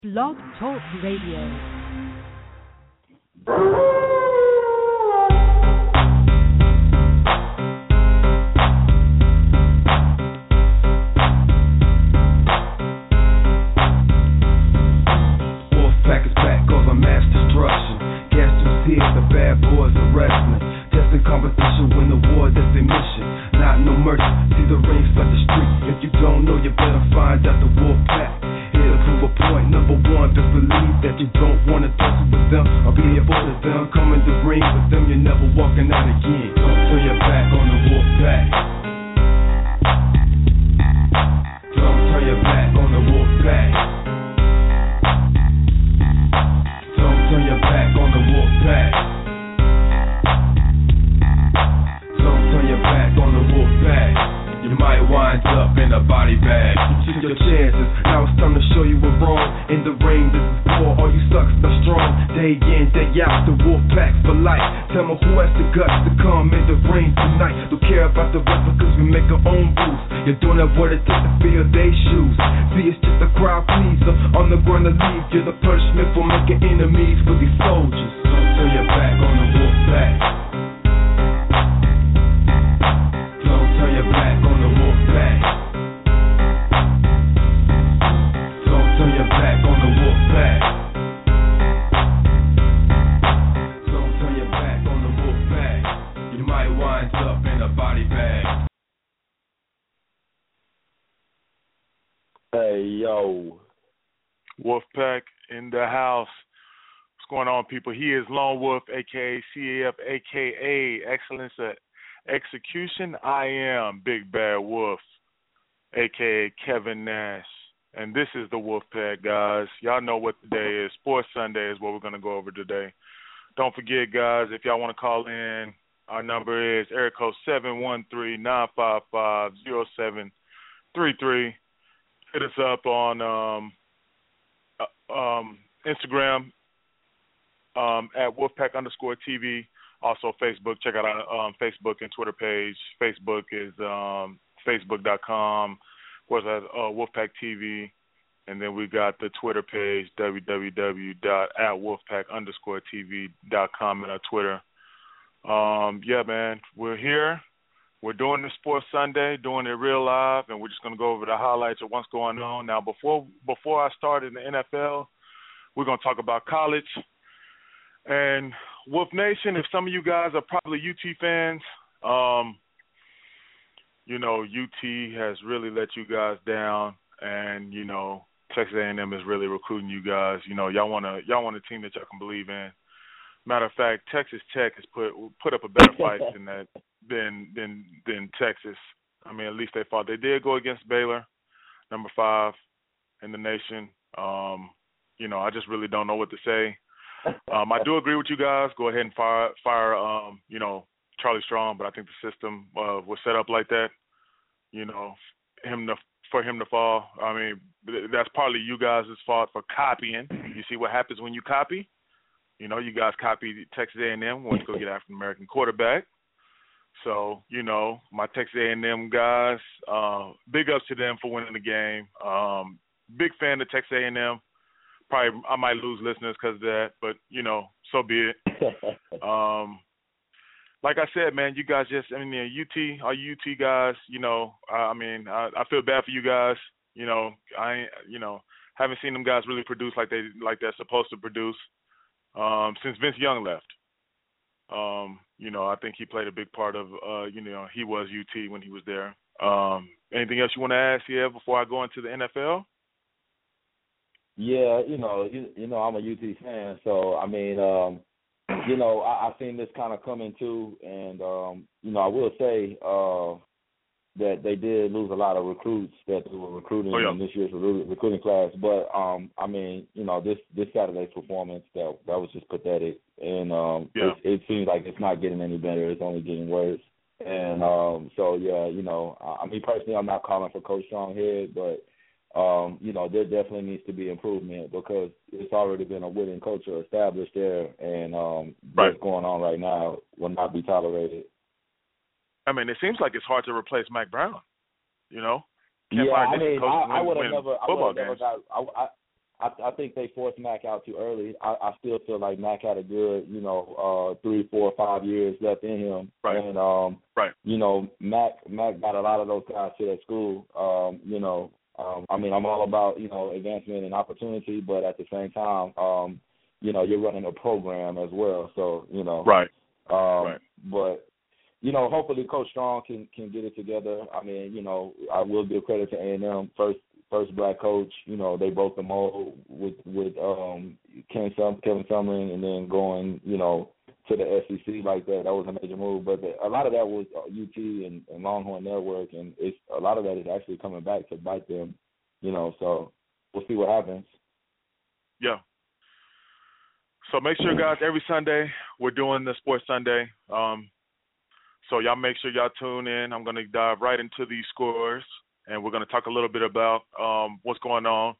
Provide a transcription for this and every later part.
Blog Talk Radio. The bad boys are wrestling, testing competition, win the war, that's their mission. Not no mercy, see the rings like the street. If you don't know, you better find out the wolf pack. Here to prove a point, number one, just believe that you don't want to tussle with them or be a part of them. Come in the ring with them, you're never walking out again. Don't turn your back on the wolf pack. Don't turn your back on the wolf pack. Don't turn your back on the wolf pack. Don't turn your back on the wolf pack. You might wind up in a body bag. You took your chances, now it's time to show you we're wrong. In the ring, this is war, all you suckers are strong. Day in, day out, the wolf pack for life. Tell me who has the guts to come in the ring tonight. Don't care about the replicas, we make our own rules. You're doing that what it takes to fill their shoes. See, it's just a crowd pleaser, on the ground to leave. You're the punishment for making enemies for these soldiers. Don't turn your back on the wolf pack. Don't turn your back on the wolf pack. Don't turn your back on the wolf pack. Don't turn your back on the wolf pack. You might wind up in a body bag. Hey, yo. Wolfpack in the house. What's going on, people? He is Lone Wolf, a.k.a. CAF, a.k.a. Excellence at Execution. I am Big Bad Wolf, a.k.a. Kevin Nash. And this is the Wolfpack, guys. Y'all know what today is. Sports Sunday is what we're going to go over today. Don't forget, guys, if y'all want to call in, our number is area code 713-955-0733. Hit us up on Instagram at Wolfpack_TV. Also Facebook. Check out our Facebook and Twitter page. Facebook is facebook.com. What's that? Wolfpack TV. And then we got the Twitter page, www.wolfpack_TV.com and our Twitter. Yeah, man, we're here. We're doing the Sports Sunday, doing it real live, and we're just going to go over the highlights of what's going on. Now, before I start in the NFL, we're going to talk about college. And Wolf Nation, if some of you guys are probably UT fans, you know, UT has really let you guys down, and, you know, Texas A&M is really recruiting you guys. You know, y'all want a team that y'all can believe in. Matter of fact, Texas Tech has put up a better fight than Texas. I mean, at least they fought. They did go against Baylor, number 5 in the nation. You know, I just really don't know what to say. I do agree with you guys. Go ahead and fire you know, Charlie Strong, but I think the system was set up like that. You know, for him to fall. I mean, that's partly you guys' fault for copying. You see what happens when you copy? You know, you guys copied Texas A&M, went to go get an African-American quarterback. So, you know, my Texas A&M guys, big ups to them for winning the game. Big fan of Texas A&M. Probably I might lose listeners because of that, but, you know, so be it. Like I said, man, you guys just, I mean, UT, all you UT guys, you know, I mean, I feel bad for you guys. You know, haven't seen them guys really produce like they're supposed to produce. Since Vince Young left. You know, I think he played a big part of, you know, he was UT when he was there. Anything else you want to ask here before I go into the NFL? Yeah, you know, I'm a UT fan, so, I mean, you know, I've seen this kind of coming too, and, you know, I will say that they did lose a lot of recruits that they were recruiting in this year's recruiting class. But, I mean, you know, this Saturday's performance, that was just pathetic. And it seems like it's not getting any better. It's only getting worse. And so, yeah, you know, I mean, personally, I'm not calling for Coach Stronghead, but, you know, there definitely needs to be improvement because it's already been a winning culture established there. And what's going on right now will not be tolerated. I mean, it seems like it's hard to replace Mike Brown, you know? Yeah, I mean, I would have never got. I think they forced Mac out too early. I still feel like Mac had a good, 3, 4, 5 years left in him. Right. And right. Mac got a lot of those guys to that school. I mean, I'm all about, advancement and opportunity, but at the same time, you're running a program as well. So, Right. But hopefully Coach Strong can get it together. I mean, I will give credit to A&M, first black coach. They broke the mold with Kevin Sumlin, and then going, to the SEC like that. That was a major move. But a lot of that was UT and Longhorn Network, and a lot of that is actually coming back to bite them. So we'll see what happens. Yeah. So make sure, guys, every Sunday we're doing the Sports Sunday. So y'all make sure y'all tune in. I'm going to dive right into these scores, and we're going to talk a little bit about what's going on.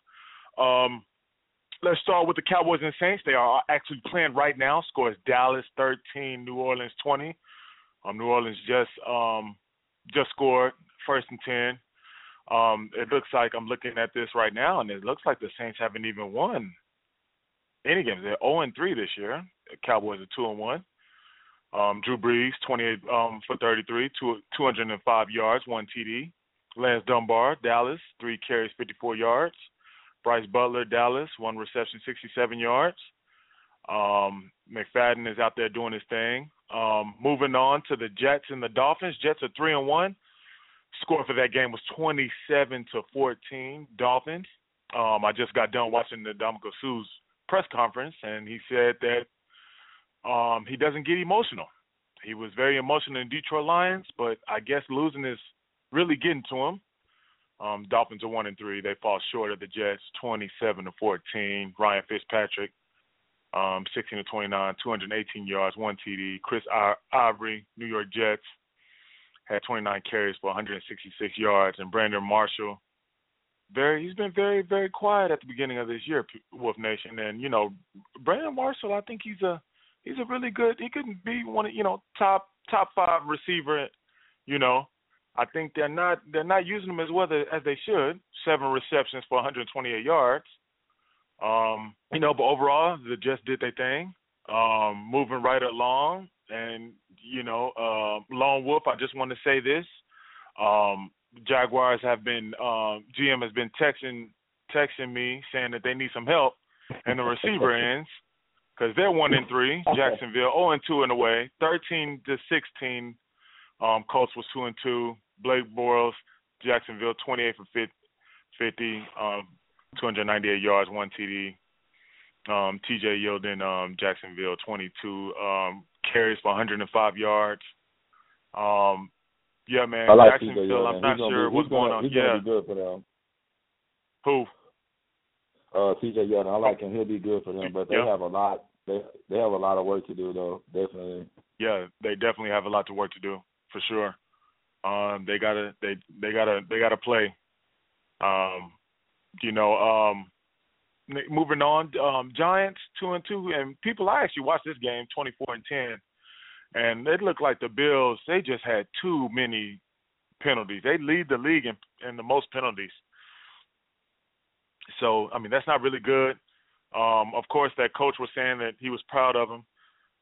Let's start with the Cowboys and Saints. They are actually playing right now. Score is Dallas 13, New Orleans 20. New Orleans just scored, 1st and 10. It looks like I'm looking at this right now, and it looks like the Saints haven't even won any games. They're 0-3 this year. The Cowboys are 2-1. Drew Brees, 28 for 33, 205 yards, 1 TD. Lance Dunbar, Dallas, 3 carries, 54 yards. Bryce Butler, Dallas, 1 reception, 67 yards. McFadden is out there doing his thing. Moving on to the Jets and the Dolphins. Jets are 3-1. Score for that game was 27-14, Dolphins. I just got done watching the Ndamukong Suh's press conference, and he said that he doesn't get emotional. He was very emotional in Detroit Lions, but I guess losing is really getting to him. Dolphins are 1-3. They fall short of the Jets, 27-14. Ryan Fitzpatrick, 16-29, 218 yards, 1 TD. Chris Ivory, New York Jets, had 29 carries for 166 yards. And Brandon Marshall, he's been very, very quiet at the beginning of this year, Wolf Nation. And, Brandon Marshall, I think he's a really good, he could be one of, top 5 receiver, I think they're not using him as well as they should. 7 receptions for 128 yards. But overall, the Jets did their thing, moving right along. And, Lone Wolf, I just want to say this. Jaguars have been, GM has been texting me saying that they need some help in the receiver ends because they're 1-3. Jacksonville 0-2 in the way, 13-16. Colts was 2-2. Blake Bortles, Jacksonville 28 for 50, 298 yards, 1 TD. T.J. Yeldon, Jacksonville 22 carries for 105 yards. Yeah, man. I like Jacksonville. I'm not sure what's going on. He's gonna be good for them. Who? T.J. Yeldon. I like him. He'll be good for them, but they have a lot. They have a lot of work to do, though. Definitely. Yeah, they definitely have a lot of work to do for sure. They gotta play. Moving on, Giants 2-2, and people, I actually watched this game 24-10, and it looked like the Bills, they just had too many penalties. They lead the league in the most penalties. So, I mean, that's not really good. Of course, that coach was saying that he was proud of him,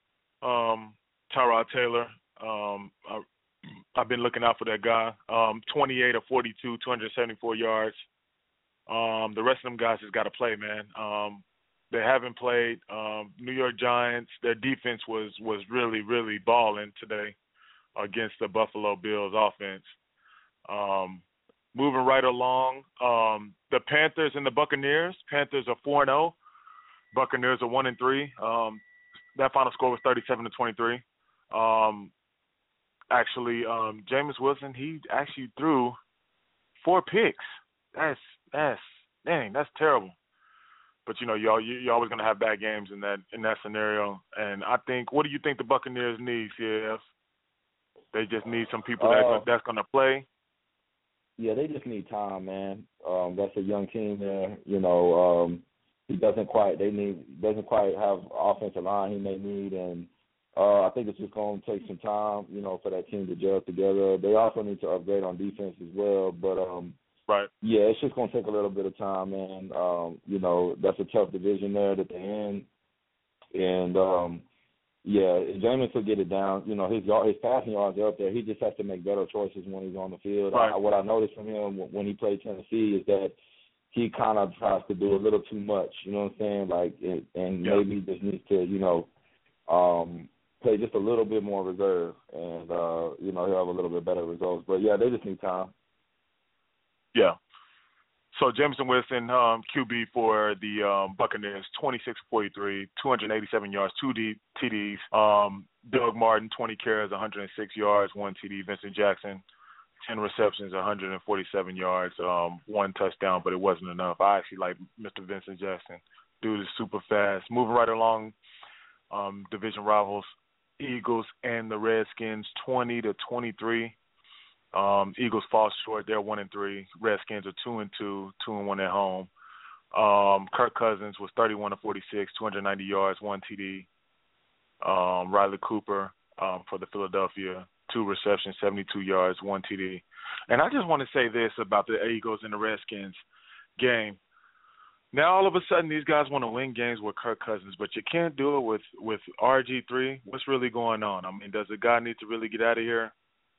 Tyrod Taylor. I've been looking out for that guy. 28 of 42, 274 yards. The rest of them guys just got to play, man. They haven't played. New York Giants, their defense was really, really balling today against the Buffalo Bills offense. Moving right along, the Panthers and the Buccaneers. Panthers are 4-0. Buccaneers are 1-3. That final score was 37-23. Jameis Winston, he actually threw 4 picks. That's terrible. But you're always gonna have bad games in that scenario. And I think, what do you think the Buccaneers need, CF? They just need some people that's gonna play. Yeah, they just need time, man. That's a young team there. He doesn't quite have offensive line he may need, and I think it's just going to take some time, for that team to gel together. They also need to upgrade on defense as well. But Right. Yeah, it's just gonna take a little bit of time, man. You know, that's a tough division there that they're in, and yeah, Jameis will get it down. You know, his passing yards are up there. He just has to make better choices when he's on the field. Right. What I noticed from him when he played Tennessee is that he kind of tries to do a little too much. You know what I'm saying? Like, and maybe he just needs to, you know, play just a little bit more reserve, and you know, he'll have a little bit better results. But yeah, they just need time. Yeah. So Jameson Winston, QB for the Buccaneers, 26-43, 287 yards, 2 TDs. Doug Martin, 20 carries, 106 yards, 1 TD. Vincent Jackson, 10 receptions, 147 yards, 1 touchdown, but it wasn't enough. I actually like Mr. Vincent Jackson. Dude is super fast. Moving right along, division rivals, Eagles and the Redskins, 20-23. Eagles fall short. They're 1-3. Redskins are 2-2, 2-1 at home. Kirk Cousins was 31-46, 290 yards, 1 TD. Riley Cooper for the Philadelphia, 2 receptions, 72 yards, 1 TD. And I just want to say this about the Eagles and the Redskins game. Now all of a sudden these guys want to win games with Kirk Cousins, but you can't do it with RG3. What's really going on? I mean, does the guy need to really get out of here?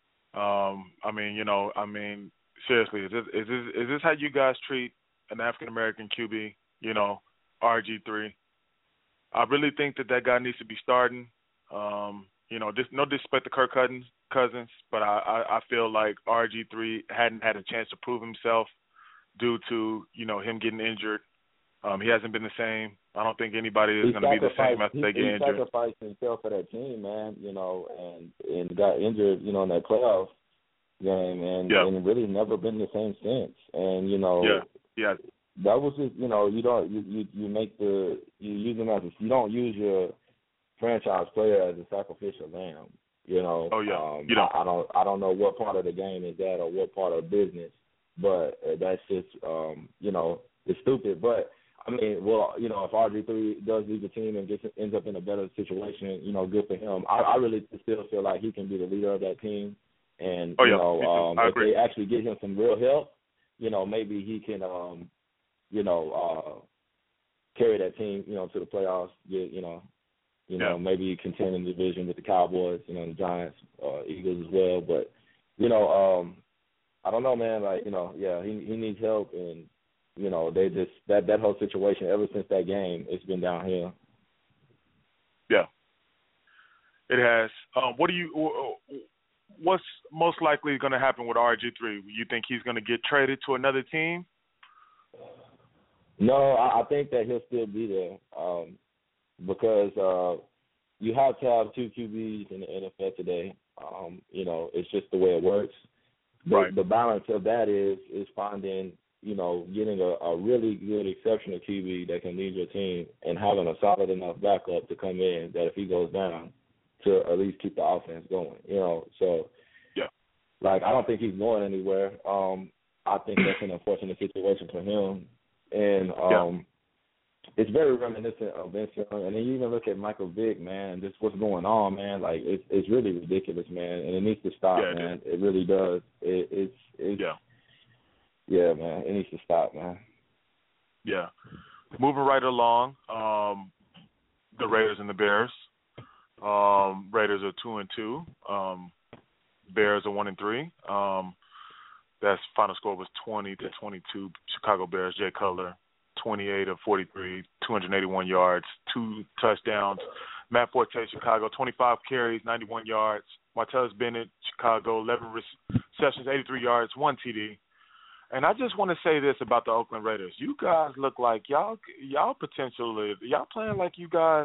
I mean, seriously, is this how you guys treat an African American QB? You know, RG3. I really think that guy needs to be starting. You know, no disrespect to Kirk Cousins, but I feel like RG3 hadn't had a chance to prove himself due to, you know, him getting injured. He hasn't been the same. I don't think anybody is going to be the same after they get injured. He sacrificed himself for that team, man, you know, and got injured, you know, in that playoff game, and really never been the same since. And, you know, that was just, you know, you use him as you don't use your franchise player as a sacrificial lamb, you know. Oh yeah. I don't know what part of the game is that or what part of business, but that's just you know, it's stupid. But I mean, well, you know, if RG3 does leave the team and ends up in a better situation, you know, good for him. I really still feel like he can be the leader of that team. And, you know, if they actually get him some real help, you know, maybe he can, you know, carry that team, you know, to the playoffs, maybe contend in the division with the Cowboys, you know, the Giants, Eagles as well. But, you know, I don't know, man. Like, you know, he needs help, and, you know, they just that whole situation ever since that game, it's been downhill. Yeah, it has. What's most likely going to happen with RG3? You think he's going to get traded to another team? No, I think that he'll still be there because you have to have 2 QBs in the NFL today. You know, it's just the way it works. Right. The balance of that is finding, you know, getting a really good exceptional QB that can lead your team and having a solid enough backup to come in that if he goes down, to at least keep the offense going, you know. So, like, I don't think he's going anywhere. I think that's an unfortunate situation for him. And it's very reminiscent of Vince Young. And then you even look at Michael Vick, man, just what's going on, man. Like, it's really ridiculous, man. And it needs to stop, man. It really does. Yeah, man, it needs to stop, man. Yeah. Moving right along, the Raiders and the Bears. Raiders are 2-2. Bears are 1-3. That final score was 20-22. Chicago Bears. Jay Cutler, 28 of 43, 281 yards, 2 touchdowns. Matt Forte, Chicago, 25 carries, 91 yards. Martellus Bennett, Chicago, 11 receptions, 83 yards, 1 TD. And I just want to say this about the Oakland Raiders. You guys look like y'all potentially y'all playing like you guys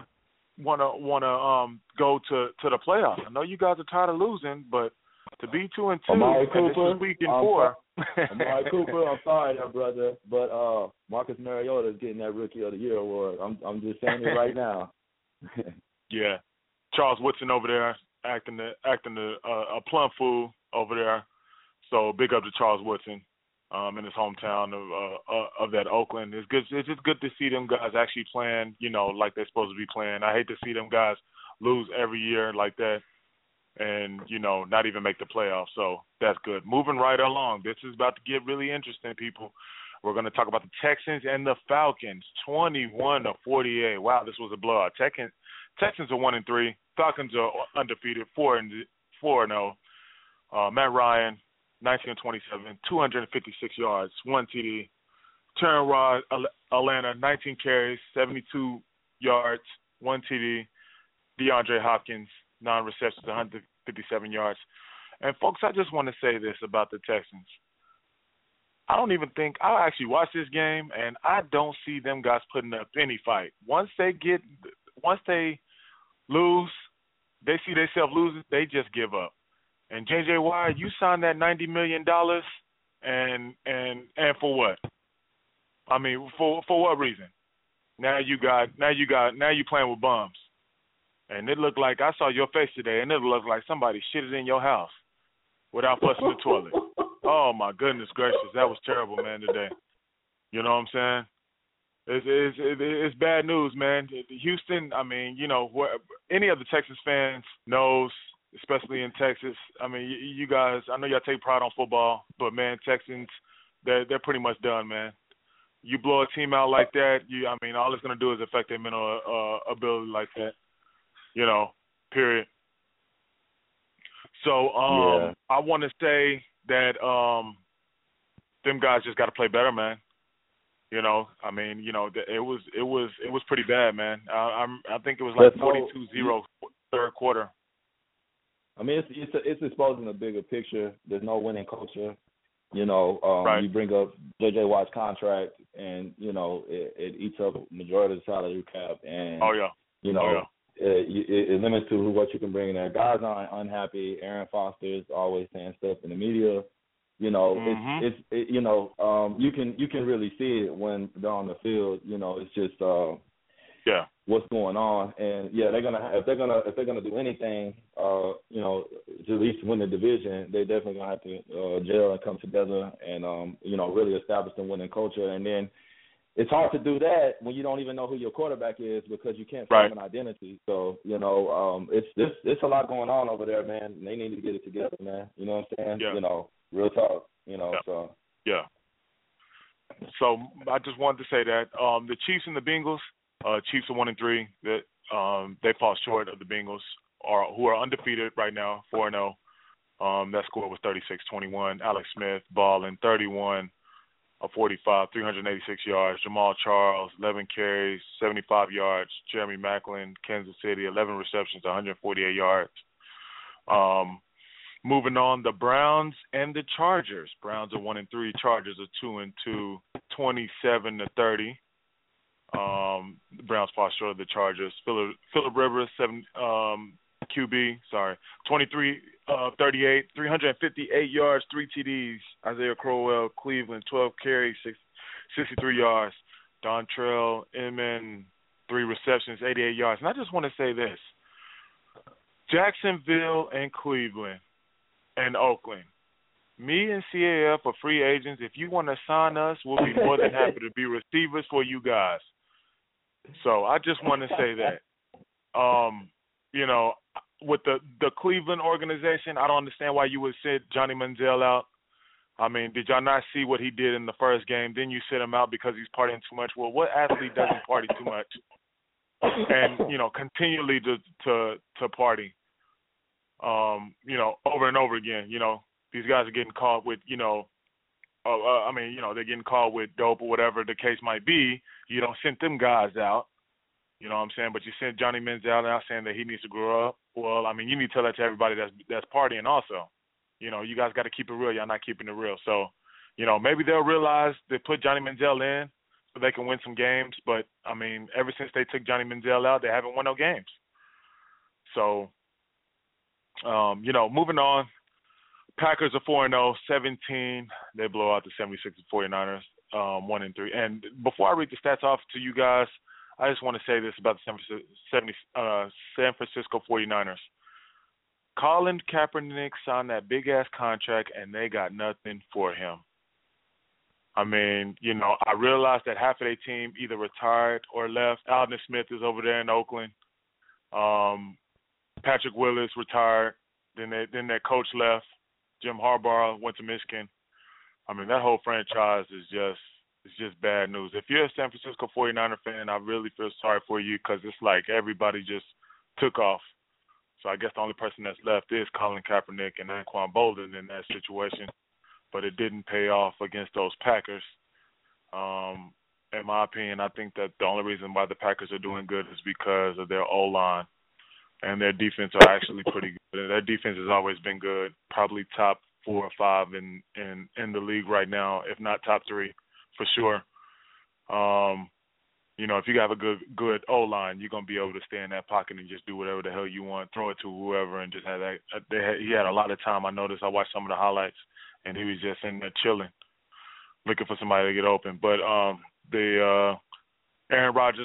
wanna go to the playoffs. I know you guys are tired of losing, but to be 2-2 and this is week 4. Amari Cooper, I'm sorry, brother, but Marcus Mariota is getting that Rookie of the Year award. I'm just saying it right now. Yeah, Charles Woodson over there acting a plum fool over there. So big up to Charles Woodson in his hometown of that Oakland. It's good. It's just good to see them guys actually playing, you know, like they're supposed to be playing. I hate to see them guys lose every year like that. and, you know, not even make the playoffs. So that's good. Moving right along. This is about to get really interesting, people. We're going to talk about the Texans and the Falcons, 21-48. Wow, this was a blowout. Texans are 1-3. Falcons are undefeated, 4-0. Matt Ryan, 19-27, 256 yards, 1 TD. Turner Rod, Atlanta, 19 carries, 72 yards, 1 TD. DeAndre Hopkins, 9 receptions, 157 yards. And, folks, I just want to say this about the Texans. I actually watched this game, and I don't see them guys putting up any fight. Once they lose, they see themselves losing, they just give up. And J.J. Watt, you signed that $90 million, and for what? I mean, for what reason? Now you playing with bums. And it looked like, I saw your face today, and it looked like somebody shitted in your house without flushing the toilet. Oh, my goodness gracious. That was terrible, man, today. You know what I'm saying? It's bad news, man. Houston, I mean, you know, any of the Texas fans knows, especially in Texas. I mean, you guys, I know y'all take pride on football, but, man, Texans, they're pretty much done, man. You blow a team out like that, all it's going to do is affect their mental ability like that, you know, period. So I want to say that them guys just got to play better, man. You know, I mean, you know, it was pretty bad, man. I think it was like 42-0 third quarter. I mean, it's exposing a bigger picture. There's no winning culture. You know, right. You bring up J.J. Watt's contract, and, you know, it eats up majority of the salary cap. And, you know, it limits to what you can bring in there. Guys are unhappy. Aaron Foster is always saying stuff in the media. You know, you can really see it when they're on the field. You know, it's just what's going on. And if they're gonna do anything, you know, to at least win the division, they definitely gonna have to gel and come together and you know, really establish the winning culture. And then it's hard to do that when you don't even know who your quarterback is because you can't form an identity. So, you know, it's a lot going on over there, man. And they need to get it together, man. You know what I'm saying? Yeah. You know, real talk. You know, so. Yeah. So I just wanted to say that the Chiefs and the Bengals, Chiefs are 1-3. That they fall short of the Bengals, who are undefeated right now, 4-0. That score was 36-21. Alex Smith balling 31 of 45, 386 yards. Jamal Charles, 11 carries, 75 yards. Jeremy Maclin, Kansas City, 11 receptions, 148 yards. Moving on, the Browns and the Chargers. Browns are 1-3. Chargers are 2-2, 27-30. The Browns fall short of the Chargers. Phillip Rivers, QB, 23 38, 358 yards, 3 TDs. Isaiah Crowell, Cleveland, 12 carries, 63 yards. Dontrell Inman, 3 receptions, 88 yards. And I just want to say this. Jacksonville and Cleveland and Oakland. Me and CAF are free agents. If you want to sign us, we'll be more than happy to be receivers for you guys. So I just want to say that. You know, with the Cleveland organization, I don't understand why you would sit Johnny Manziel out. I mean, did y'all not see what he did in the first game? Then you sit him out because he's partying too much. Well, what athlete doesn't party too much and, you know, continually to party, you know, over and over again? You know, these guys are getting caught with, you know, they're getting caught with dope or whatever the case might be. You don't send them guys out. You know what I'm saying? But you send Johnny Manziel out saying that he needs to grow up. Well, I mean, you need to tell that to everybody that's partying also. You know, you guys got to keep it real. Y'all not keeping it real. So, you know, maybe they'll realize they put Johnny Manziel in so they can win some games. But, I mean, ever since they took Johnny Manziel out, they haven't won no games. So, you know, moving on. Packers are 4-0, 17. They blow out the 76ers 49ers, 1-3. And before I read the stats off to you guys, I just want to say this about the San Francisco 49ers. Colin Kaepernick signed that big-ass contract, and they got nothing for him. I mean, you know, I realized that half of their team either retired or left. Aldon Smith is over there in Oakland. Patrick Willis retired. Then that coach left. Jim Harbaugh went to Michigan. I mean, that whole franchise is just bad news. If you're a San Francisco 49er fan, I really feel sorry for you because it's like everybody just took off. So I guess the only person that's left is Colin Kaepernick and Anquan Boldin in that situation. But it didn't pay off against those Packers. In my opinion, I think that the only reason why the Packers are doing good is because of their O-line. And their defense are actually pretty good. Their defense has always been good, probably top 4 or 5 in the league right now, if not top 3 for sure. If you have a good O-line, you're gonna be able to stay in that pocket and just do whatever the hell you want, throw it to whoever, and just have that. He had a lot of time. I noticed. I watched some of the highlights, and he was just in there chilling, looking for somebody to get open. But Aaron Rodgers,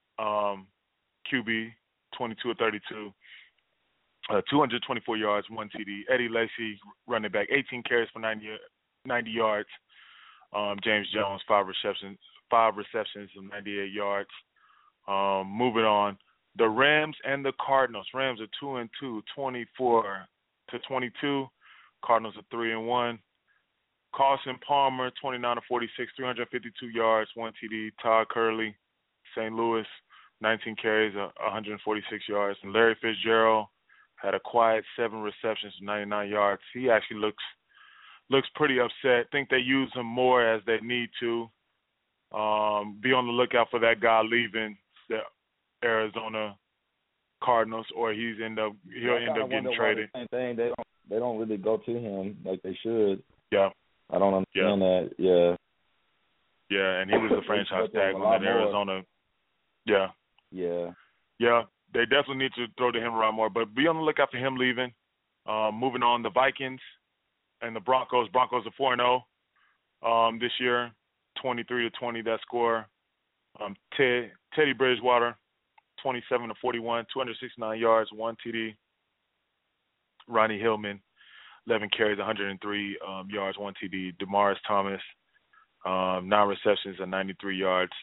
QB, 22 or 32, 224 yards, 1 TD. Eddie Lacy, running back, 18 carries for 90 yards. James Jones, 5 receptions of 98 yards. Moving on, the Rams and the Cardinals. Rams are 2-2, 24-22. Cardinals are 3-1. Carson Palmer, 29 of 46, 352 yards, 1 TD. Todd Gurley, St. Louis, 19 carries, 146 yards. And Larry Fitzgerald had a quiet 7 receptions, 99 yards. He actually looks pretty upset. Think they use him more as they need to. Be on the lookout for that guy leaving the Arizona Cardinals, or he'll end up getting traded. Same thing. They don't really go to him like they should. Yeah. I don't understand that. Yeah. Yeah, and he was the franchise tag on that Arizona. Yeah. Yeah. Yeah, they definitely need to throw to him around more, but be on the lookout for him leaving. Moving on, the Vikings and the Broncos. Broncos are 4-0 this year, 23-20 that score. Teddy Bridgewater, 27 of 41, 269 yards, 1 TD. Ronnie Hillman, 11 carries, 103 yards, 1 TD. Demaryius Thomas, 9 receptions and 93 yards.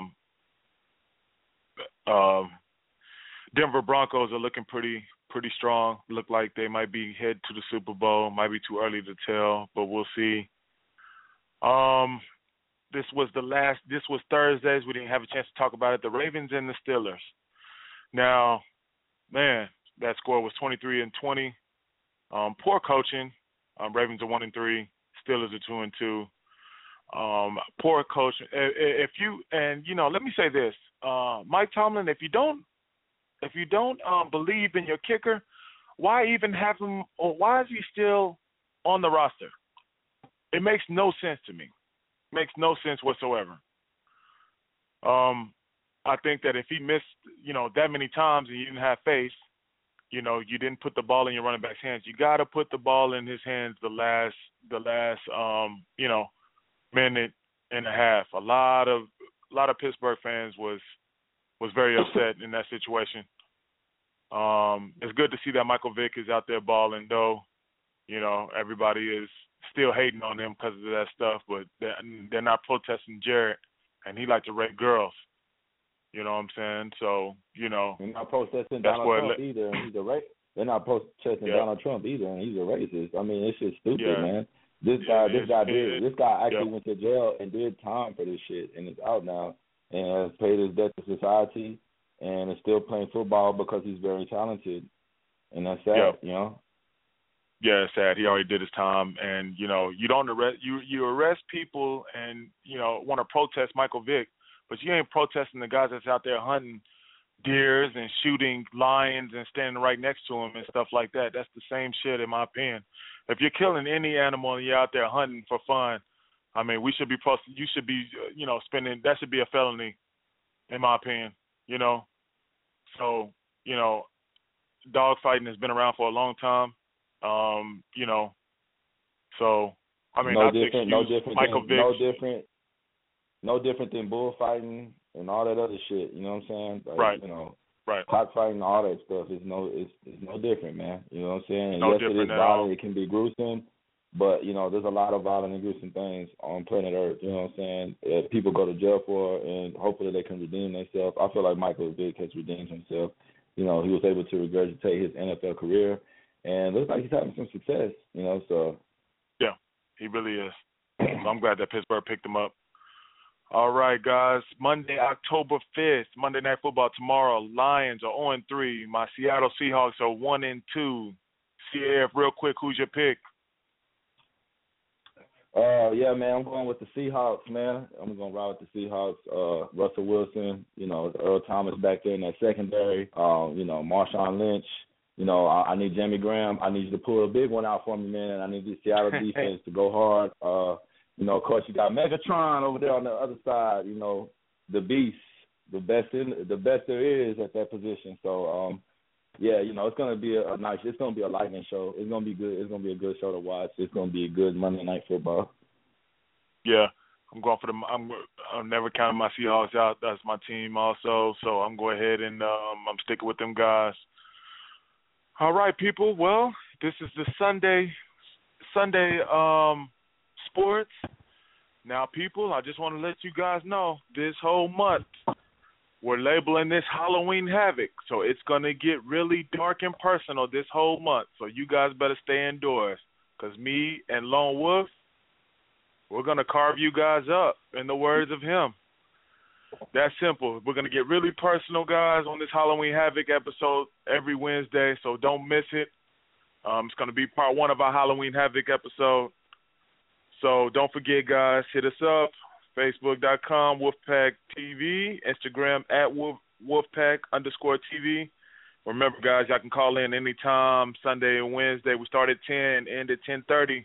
Denver Broncos are looking pretty strong. Look like they might be headed to the Super Bowl. Might be too early to tell, but we'll see. This was Thursdays. We didn't have a chance to talk about it. The Ravens and the Steelers. Now, man, that score was 23-20. Poor coaching. Ravens are 1-3. Steelers are 2-2. Poor coaching. Let me say this, Mike Tomlin. If you don't believe in your kicker, why even have him? Or why is he still on the roster? It makes no sense to me. Makes no sense whatsoever. I think that if he missed, that many times and you didn't have faith, you didn't put the ball in your running back's hands. You got to put the ball in his hands the last minute and a half. A lot of Pittsburgh fans was very upset in that situation. It's good to see that Michael Vick is out there balling, though. Everybody is still hating on him because of that stuff, but they're not protesting Jarrett, and he like to rape girls. You know what I'm saying? So, They're not protesting Donald Trump either, and he's a racist. They're not protesting Donald Trump either, and he's a racist. I mean, it's just stupid, man. This guy actually went to jail and did time for this shit, and is out now and has paid his debt to society and is still playing football because he's very talented. And that's sad, Yeah, it's sad. He already did his time, and you don't arrest you arrest people and want to protest Michael Vick, but you ain't protesting the guys that's out there hunting deers and shooting lions and standing right next to them and stuff like that. That's the same shit, in my opinion. If you're killing any animal and you're out there hunting for fun, I mean, you should be spending. That should be a felony, in my opinion. So dog fighting has been around for a long time. So I mean, Michael Vick. No different than bullfighting and all that other shit. You know what I'm saying? Like, right. Right. Cockfighting, all that stuff is no different, man. You know what I'm saying? And no yes, different it is violent. It can be gruesome, but there's a lot of violent and gruesome things on planet Earth. You know what I'm saying? That people go to jail for, and hopefully they can redeem themselves. I feel like Michael Vick has redeemed himself. He was able to regurgitate his NFL career, and it looks like he's having some success. So yeah, he really is. So I'm glad that Pittsburgh picked him up. All right, guys. Monday, October 5th, Monday Night Football tomorrow. Lions are 0-3. My Seattle Seahawks are 1-2. CAF, real quick, who's your pick? Yeah, man, I'm going with the Seahawks, man. I'm going to ride with the Seahawks. Russell Wilson, Earl Thomas back there in that secondary. Marshawn Lynch. I need Jimmy Graham. I need you to pull a big one out for me, man. I need the Seattle defense to go hard. Of course, you got Megatron over there on the other side. The beast, the best there is at that position. So, it's going to be it's going to be a lightning show. It's going to be good. It's going to be a good show to watch. It's going to be a good Monday Night Football. Yeah, I'm going for I'm never counting my Seahawks out. That's my team also. So I'm going ahead and I'm sticking with them guys. All right, people. Well, this is the Sunday sports. Now, people, I just want to let you guys know this whole month we're labeling this Halloween Havoc. So it's going to get really dark and personal this whole month. So you guys better stay indoors because me and Lone Wolf, we're going to carve you guys up in the words of him. That's simple. We're going to get really personal, guys, on this Halloween Havoc episode every Wednesday, so don't miss it. It's going to be part 1 of our Halloween Havoc episode. So don't forget, guys, hit us up, Facebook.com, Wolfpack TV, Instagram at Wolfpack_TV. Remember, guys, y'all can call in anytime, Sunday and Wednesday. We start at 10, end at 10:30,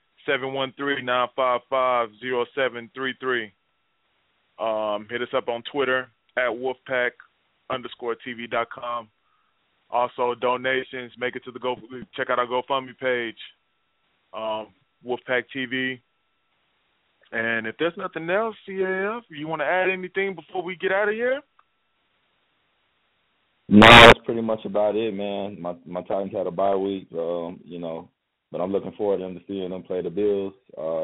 713-955-0733. Hit us up on Twitter at Wolfpack_TV.com. Also, donations, make it to check out our GoFundMe page, Wolfpack TV. And if there's nothing else, CAF, you want to add anything before we get out of here? No, that's pretty much about it, man. My Titans had a bye week, but I'm looking forward to seeing them play the Bills,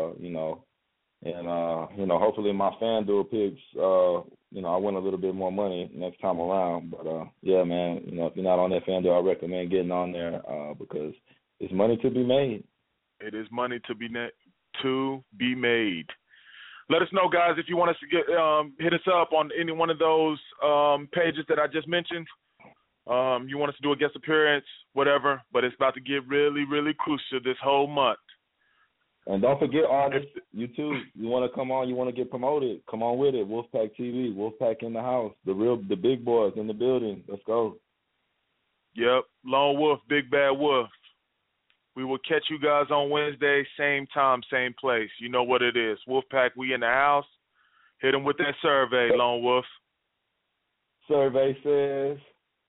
And hopefully my FanDuel picks, I win a little bit more money next time around. But yeah, man, if you're not on that FanDuel, I recommend getting on there because it's money to be made. It is money to be made. Let us know, guys, if you want us to hit us up on any one of those pages that I just mentioned. You want us to do a guest appearance, whatever. But it's about to get really, really crucial this whole month. And don't forget, artists, you too. You want to come on, you want to get promoted, come on with it. Wolfpack TV, Wolfpack in the house, the big boys in the building. Let's go. Yep, Lone Wolf, Big Bad Wolf. We will catch you guys on Wednesday, same time, same place. You know what it is. Wolfpack, we in the house. Hit them with that survey, Lone Wolf. Survey says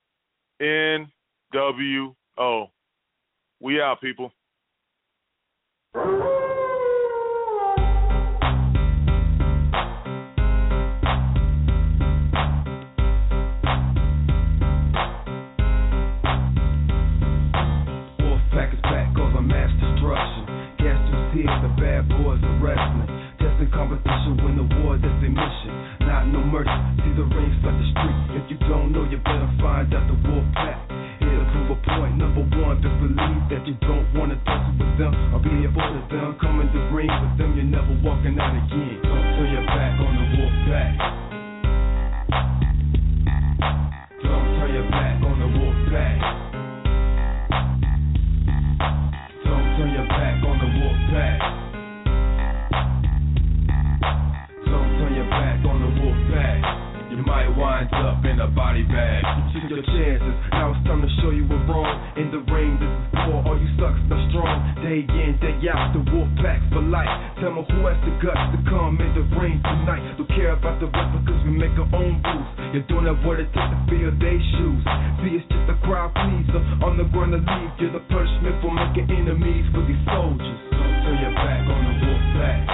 NWO. We out, people. The bad boys of wrestling, testing competition, win the war, that's their mission. Not no mercy, see the rings like the street. If you don't know, you better find out the Wolfpack. Here to prove a point, number one, just believe that you don't want to tussle with them or be a part of them. Come in the ring with them, you're never walking out again. Don't turn your back on the Wolfpack. Don't turn your back on the Wolfpack. Don't turn your back on the Wolfpack. Don't turn your back on the Wolfpack. You might wind up in a body bag. You took your chances, now it's time to show you we're wrong. In the ring, this is for all you sucks that strong. Day in, day out, the Wolfpack for life. Tell me who has the guts to come in the ring tonight. Don't care about the replicas, we make our own rules. You're doing that what it takes to fill their shoes. See, it's just a crowd pleaser. On the ground to leave, you're the punishment for making enemies for these soldiers. Don't turn your back on the Wolfpack.